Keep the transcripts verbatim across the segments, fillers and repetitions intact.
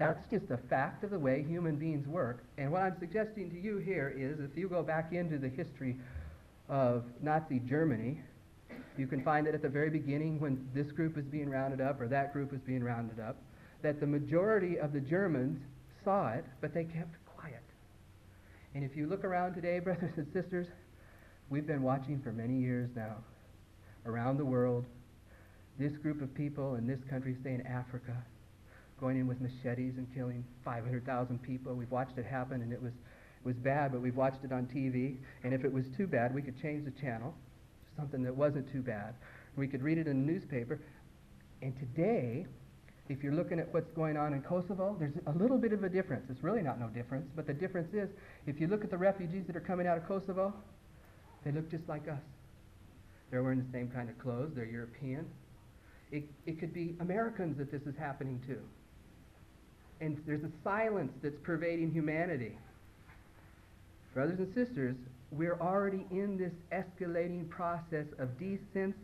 That's just a fact of the way human beings work. And what I'm suggesting to you here is if you go back into the history of Nazi Germany, you can find that at the very beginning when this group was being rounded up or that group was being rounded up, that the majority of the Germans saw it, but they kept quiet. And if you look around today, brothers and sisters, we've been watching for many years now, around the world, this group of people in this country, say in Africa, going in with machetes and killing five hundred thousand people. We've watched it happen, and it was, it was bad, but we've watched it on T V. And if it was too bad, we could change the channel to something that wasn't too bad. We could read it in the newspaper. And today, if you're looking at what's going on in Kosovo, there's a little bit of a difference. It's really not no difference, but the difference is, if you look at the refugees that are coming out of Kosovo, they look just like us. They're wearing the same kind of clothes. They're European. It, it could be Americans that this is happening to. And there's a silence that's pervading humanity. Brothers and sisters, we're already in this escalating process of desensitizing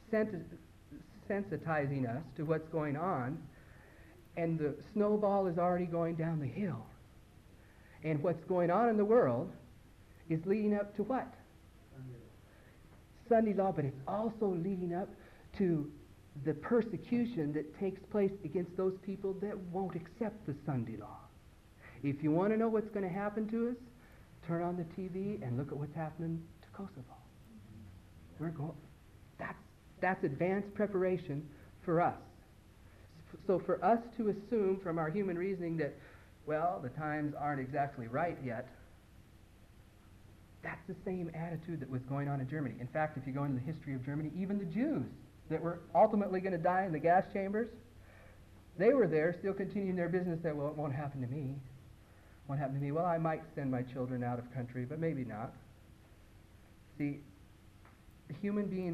us to what's going on, and the snowball is already going down the hill. And what's going on in the world is leading up to what? Sunday law, but it's also leading up to the persecution that takes place against those people that won't accept the Sunday law. If you want to know what's going to happen to us, turn on the T V and look at what's happening to Kosovo. We're going. That's that's advanced preparation for us. So for us to assume from our human reasoning that, well, the times aren't exactly right yet, that's the same attitude that was going on in Germany. In fact, if you go into the history of Germany, even the Jews that were ultimately going to die in the gas chambers, they were there still continuing their business that, well, it won't happen to me. Won't happen to me. Well, I might send my children out of country, but maybe not. See, human beings